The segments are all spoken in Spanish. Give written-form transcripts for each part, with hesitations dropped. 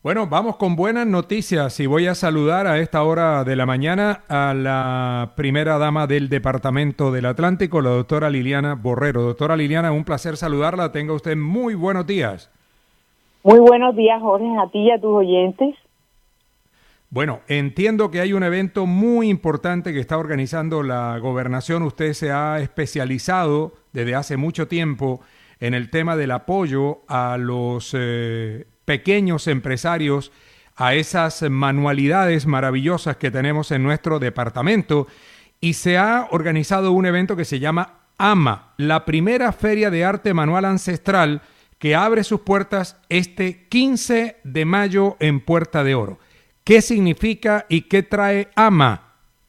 Bueno, vamos con buenas noticias y voy a saludar a esta hora de la mañana a la primera dama del Departamento del Atlántico, la doctora Liliana Borrero. Doctora Liliana, un placer saludarla. Tenga usted muy buenos días. Muy buenos días, Jorge, a ti y a tus oyentes. Bueno, entiendo que hay un evento muy importante que está organizando la gobernación. Usted se ha especializado desde hace mucho tiempo en el tema del apoyo a los pequeños empresarios, a esas manualidades maravillosas que tenemos en nuestro departamento, y se ha organizado un evento que se llama AMA, la primera Feria de Arte Manual Ancestral, que abre sus puertas este 15 de mayo en Puerta de Oro. ¿Qué significa y qué trae AMA?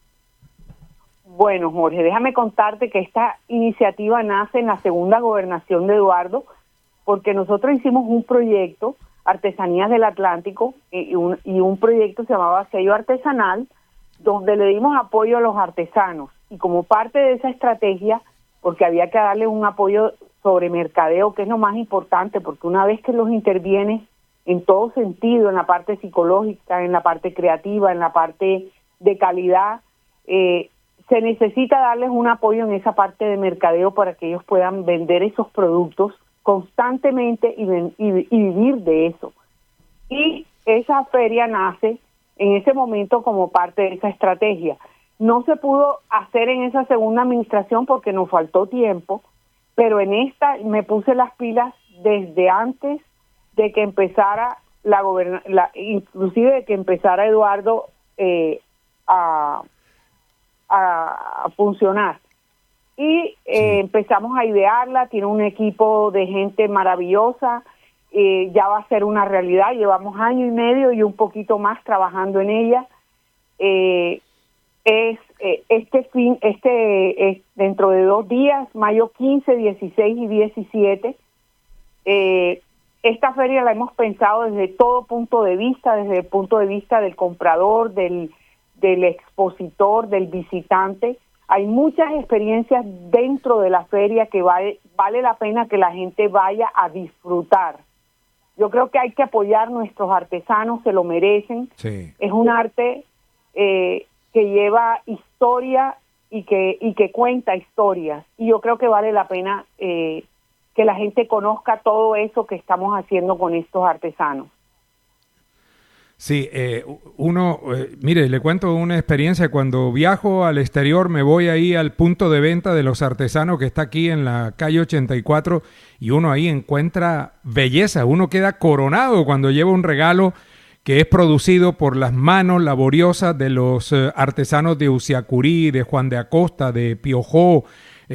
Bueno, Jorge, déjame contarte que esta iniciativa nace en la segunda gobernación de Eduardo, porque nosotros hicimos un proyecto, Artesanías del Atlántico, y un proyecto se llamaba Sello Artesanal, donde le dimos apoyo a los artesanos. Y como parte de esa estrategia, porque había que darle un apoyo sobre mercadeo, que es lo más importante, porque una vez que los intervienes en todo sentido, en la parte psicológica, en la parte creativa, en la parte de calidad, se necesita darles un apoyo en esa parte de mercadeo para que ellos puedan vender esos productos constantemente y vivir de eso. Y esa feria nace en ese momento como parte de esa estrategia. No se pudo hacer en esa segunda administración porque nos faltó tiempo, pero en esta me puse las pilas desde antes de que empezara inclusive de que empezara Eduardo a funcionar. Y empezamos a idearla, tiene un equipo de gente maravillosa, ya va a ser una realidad, llevamos año y medio y un poquito más trabajando en ella. Dentro de 2 días, mayo 15, 16 y 17, esta feria la hemos pensado desde todo punto de vista, desde el punto de vista del comprador, del expositor, del visitante. Hay muchas experiencias dentro de la feria que vale la pena que la gente vaya a disfrutar. Yo creo que hay que apoyar a nuestros artesanos, se lo merecen. Sí. Es un arte que lleva historia y que cuenta historias. Y yo creo que vale la pena que la gente conozca todo eso que estamos haciendo con estos artesanos. Sí, mire, le cuento una experiencia. Cuando viajo al exterior me voy ahí al punto de venta de los artesanos que está aquí en la calle 84 y uno ahí encuentra belleza. Uno queda coronado cuando lleva un regalo que es producido por las manos laboriosas de los artesanos de Usiacurí, de Juan de Acosta, de Piojó,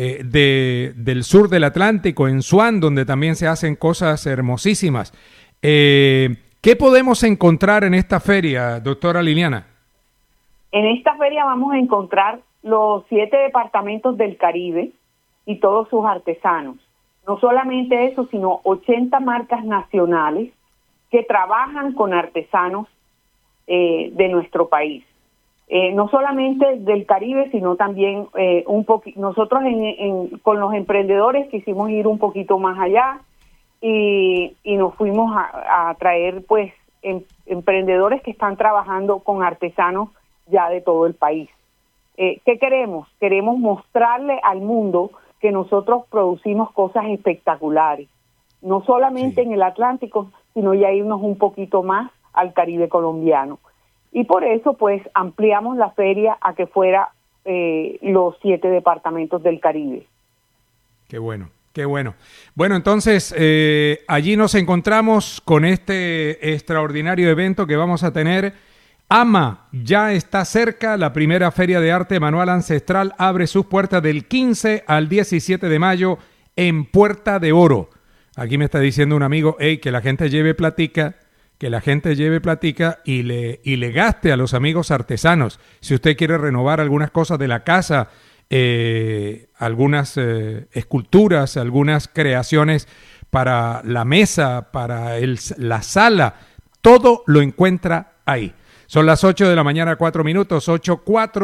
del sur del Atlántico, en Swan, donde también se hacen cosas hermosísimas. ¿Qué podemos encontrar en esta feria, doctora Liliana? En esta feria vamos a encontrar los 7 departamentos del Caribe y todos sus artesanos. No solamente eso, sino 80 marcas nacionales que trabajan con artesanos de nuestro país. No solamente del Caribe, sino también nosotros con los emprendedores quisimos ir un poquito más allá y nos fuimos a traer pues emprendedores que están trabajando con artesanos ya de todo el país. ¿Qué queremos? Queremos mostrarle al mundo que nosotros producimos cosas espectaculares, no solamente en el Atlántico, sino ya irnos un poquito más al Caribe colombiano. Y por eso, pues, ampliamos la feria a que fuera los 7 departamentos del Caribe. Qué bueno, qué bueno. Bueno, entonces, allí nos encontramos con este extraordinario evento que vamos a tener. AMA ya está cerca, la primera Feria de Arte Manual Ancestral abre sus puertas del 15 al 17 de mayo en Puerta de Oro. Aquí me está diciendo un amigo, que la gente lleve platica, y le gaste a los amigos artesanos. Si usted quiere renovar algunas cosas de la casa, algunas esculturas, algunas creaciones para la mesa, para la sala, todo lo encuentra ahí. Son las 8 de la mañana, 4 minutos, 8:04.